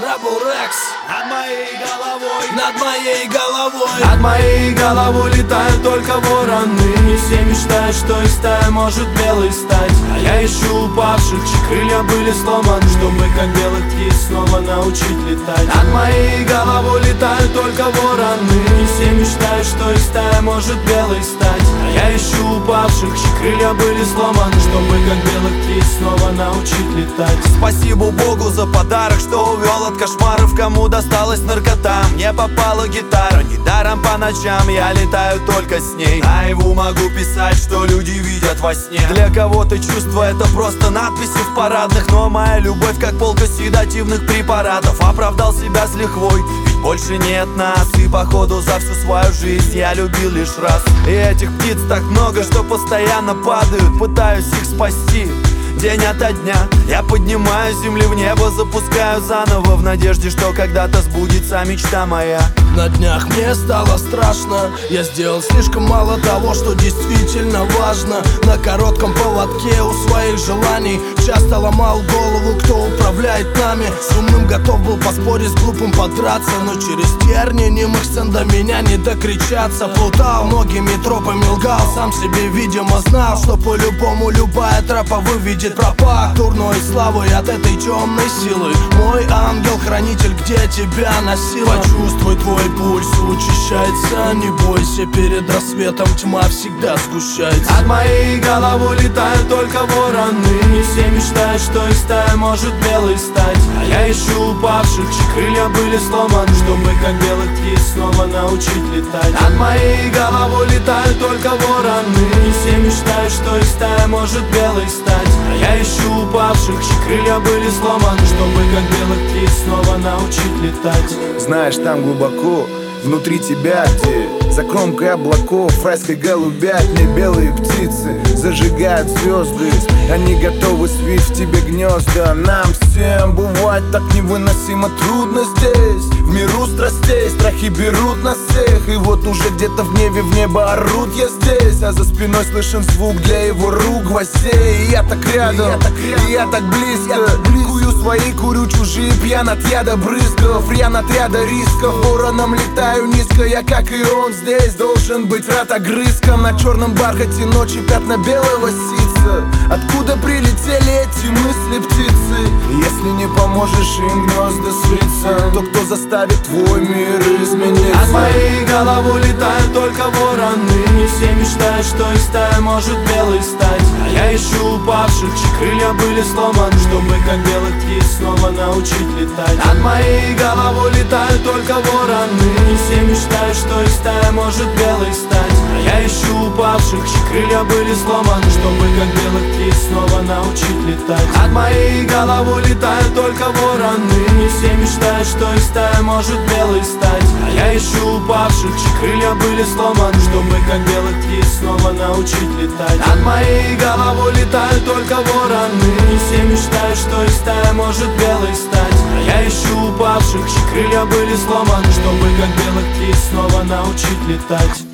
Rebel Rex. Над моей головой, Над моей головой, над моей головой летают только вороны. И все мечтают, что из стаи может белый стать. А я ищу упавших, чьи крылья были сломаны, чтобы как белых птиц снова научить летать. Над моей головой летают только вороны. И все мечтают, что из стаи может белый стать. А я ищу упавших, чьи крылья были сломаны, чтобы как белых птиц снова научить летать. Спасибо Богу за подарок, что увел от кошмаров. Кому досталась наркота, мне попала гитара. Недаром по ночам я летаю только с ней. Наяву могу писать, что люди видят во сне. Для кого-то чувство это просто надписи в парадных. Но моя любовь как полка седативных препаратов. Оправдал себя с лихвой, ведь больше нет нас. И походу за всю свою жизнь я любил лишь раз. И этих птиц так много, что постоянно падают. Пытаюсь их спасти день ото дня. Я поднимаю с земли в небо, запускаю заново, в надежде, что когда-то сбудется мечта моя. На днях мне стало страшно. Я сделал слишком мало того, что действительно важно. На коротком поводке у своих желаний часто ломал голову, кто управляет нами. С умным готов был поспорить, с глупым подраться, но через терни немых сцен до меня не докричаться. Плутал многими тропами, лгал сам себе, видимо знал, что по-любому любая тропа выведет пропах дурной славы от этой темной силы. Мой ангел-хранитель, где тебя носила? Почувствуй, твой пульс учащается. Не бойся, перед рассветом тьма всегда сгущается. Над моей головой летают только вороны. И все мечтают, что из стаи может белый стать. А я ищу упавших, чьи крылья были сломаны, чтобы как белых птиц снова научить летать. Над моей головой летают только вороны. И все мечтают, что из стаи может белый стать. А я ищу упавших, чьи крылья были сломаны, чтобы как белых птиц снова научить летать. Знаешь, там глубоко внутри тебя, где за кромкой облаков райской голубят мне белые птицы зажигают звезды. Они готовы свить в тебе гнезда. Нам всем бывает так невыносимо трудно здесь. В миру страстей страхи берут нас всех. И вот уже где-то в небо орут я здесь. А за спиной слышен звук для его рук гвоздей. И я так рядом, и я так близко. Кую свои, курю чужие, пьян от яда брызгов. Рьян от ряда рисков, вороном летаю низко. Я, как и он, здесь должен быть рад огрызком. На черном бархате ночи пятна белого ситца. Откуда прилетели эти мысли птицы? Если не поможешь им гнезда свиться, то кто заставит твой мир измениться? Над моей головой летают только вороны. И все мечтают, что из стаи может белый стать. А я ищу упавших, чьи крылья были сломаны, чтобы как белых птиц снова научить летать. Над моей головой летают только вороны. И все мечтают, что из стаи может белый стать. А я ищу упавших, чьи крылья были сломаны, чтобы как белых птиц снова научить летать. Над моей головой летают только вороны. И все мечтают, что из стаи может белый стать. А я ищу упавших, чьи крылья были сломаны, чтобы как белых птиц снова научить летать. Над моей головой летают только вороны. И все мечтают, что из стаи может белый стать. А я ищу упавших, чьи крылья были сломаны, чтобы как белых птиц снова научить летать.